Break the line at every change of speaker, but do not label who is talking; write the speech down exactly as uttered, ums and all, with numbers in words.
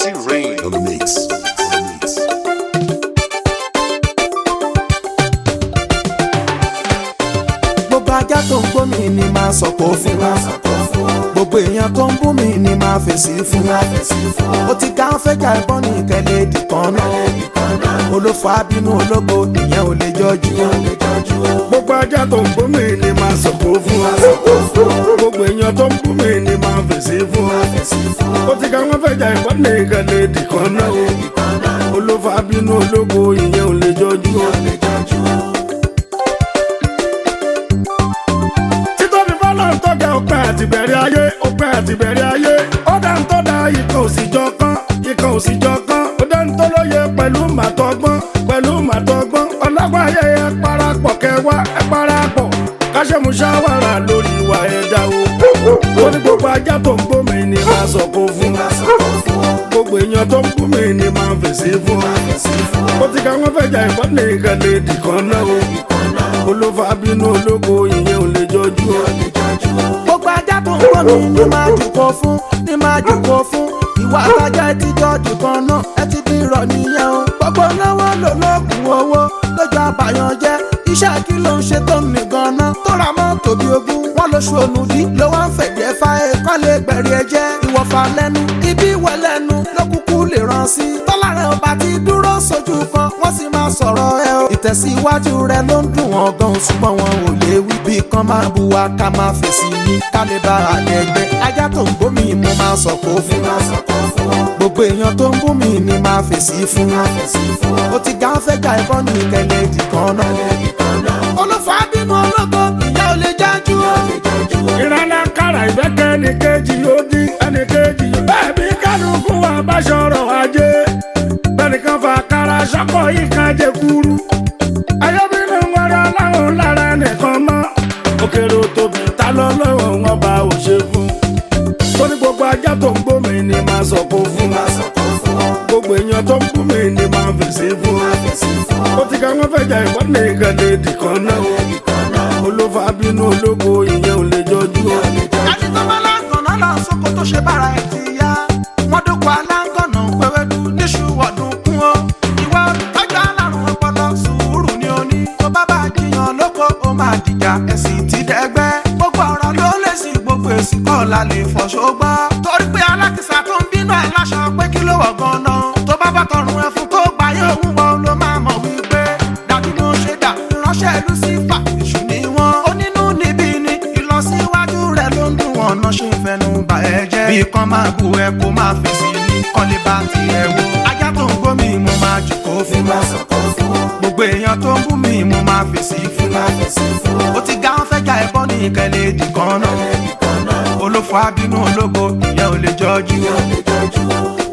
T-Rain on the mix. On the mix.
Gbogbo ajá tó ń gbó mi ni máa sọ̀kò fún wa. Gbogbo èèyàn tó ń bú mi ni máa fèsì fún wa. Ó ti ká ń fẹ́jà ẹ̀bọ́n ní ìkẹlẹ̀ èdè kan náà. Olófò abínú ológo ìyẹn ò lè jọjú.
Gbogbo ajá tó ń bú mi ni máa sọ̀kò fún wa. Gbogbo èèyàn tó ń bú mi ni máa fèsì fún wa. Ó ti ká ń fẹ́jà ẹ̀bọ́n ní ìkẹlẹ̀ èdè kan náà. Olófò abínú ológo ìyẹn ò lè jọjú. Ọpẹ́ àti bẹ̀rẹ̀ ayé, ọpẹ́ àti bẹ̀rẹ̀ ayé. Ó dá ń tọ́ da ikọ̀ òsìjọ kan, ikọ̀ òsìjọ kan. Ó dá ń tọ́ lóye pẹ̀lú màtọ́gbọ́n, pẹ̀lú màtọ́gbọ́n. Ọlọ́gbọ́n ayé ẹ parapọ̀ kẹwàá, ẹ parapọ̀. Káṣẹ́mu ṣáwàrà lórí ìwà ẹ̀dá o. Ó ní gbogbo ajá tó ń gbó mi ni máa sọ̀kò fún. Gbogbo èèyàn tó ń bú mi ni máa fèsì fún. Ó ti ká wọ́n fẹ́jà ìbọn ní ìkàlẹ̀ èdè kan náà o. Olófò abínú ológo ìyẹn ò lè jọjú o.
Gbogbo ajá tó ń gbó mi ni máa jùkọ́ fún, ni máa jùkọ́ fún. Ìwà àtàjà ẹ ti jọ dìkan náà, ẹ ti di irọ́ nìyẹn o. Gbogbo náwó lò lóògùn owó lójú àbàyàn jẹ́. Iṣẹ́ kí ló ń ṣe tó ní gan-an? Tó ra mọ́tò bí ogún, wọ́n lóṣù ònùdí. Ló wá ń fẹ̀jẹ̀ fa ẹ̀kọ́ lè gbẹ̀rì ẹ̀jẹ̀. Ìwọ̀fà lẹ́nu, ibi ìwẹ̀ lẹ́nu ló kúkú lè ràn sí. Tọ́lá rẹ̀ ọba ti dúró sójú kan, wọ́n sì máa sọ̀rọ̀ ẹ o. Ìtẹ̀síwájú rẹ̀ ló ń dùn wọ́n gan, ṣùgbọ́n wọn ò lè wí bí kan máa bu wa ká máa fèsì ní ká lè bá àdẹ́gbẹ́. Ajá tó ń bú mi mo máa sọ̀kò fún. Gbogbo èèyàn tó ń bú mi ni máa fèsì fún. Ó ti gá ń fẹ́ jà ẹ̀bọ́n ní ìkẹlẹ̀ èdè kan náà. Olófò abínú ológo ìyá ò lè jájú.
Ìrànlá kára ìgbẹ́kẹ̀ ẹnì kejì ó dín ẹnì kejì. Bẹ́ẹ̀ bí kálukú wa bá ṣọ̀rọ̀ ajé. Bẹ́ẹ̀ni kan fa kára ṣọ́kọ̀ yìí kan jẹ kúrú. Ayọ́bínú wọn rán láwọn lára nìkan mọ́. Òkèrè tóbi ta lọ lọ́wọ́ wọn bá ò ṣe fún. Torí gbogbo ajá tó ń gbó mi ni máa sọ̀kò fún. Gbogbo èèyàn tó ń bú mi ni máa fèsì fún. Ó ti ká wọ́n fẹ́jà ìbọn ní ìkàlẹ̀ èdè kan náà. Olófò abínú ológo ìyẹn ò lè jọjú o.
Ẹni tó bá láǹgànà lọ sóko tó ṣe bára ẹ̀ ti yá. Wọ́n dókò aláǹgànà pẹ̀wẹ́dú níṣu ọ̀dùn kún o. Ìwà olùtọ́jú alárùn ọpọlọ sùúrù ni o ní. Tó bá bá jiyàn lóko ó máa dìjà ẹ̀sìn ti dẹ́gbẹ́. Gbogbo ọ̀rọ̀ ló lè sí gbogbo èsì kọ́ la lè fọ̀ṣọ́ gbọ́. Torí pé alákìsà tó ń bínú ẹ̀ láṣọ pé kí ló wọ̀ gan-an. Tó bá bá tọrùn ẹ̀ fún tó gbà yóò wú wọn ló máa mọ̀ wípé dàbí mo ṣe dà ránṣẹ́ Lúsífà èṣù ni wọ́n. Onínú níbí ni ìlọsíwájú rẹ̀ ló ń dùn wọn náà ṣe ń fẹnu bà ẹ́ jẹ́. Bí kan máa bu ẹ kó máa fèsì ní kọ́lé bá ti ẹ̀ wò. Ajá tó ń gbó mi mo máa jùkọ́ fún. Gbogbo èèyàn tó ń bú mi mo máa fèsì fún. Ó ti gá ń fẹ́jà ẹ̀bọ́n ní ìkẹlẹ̀ èdè kan náà. Olófò abínú ológo ìyẹn ò lè jọjú.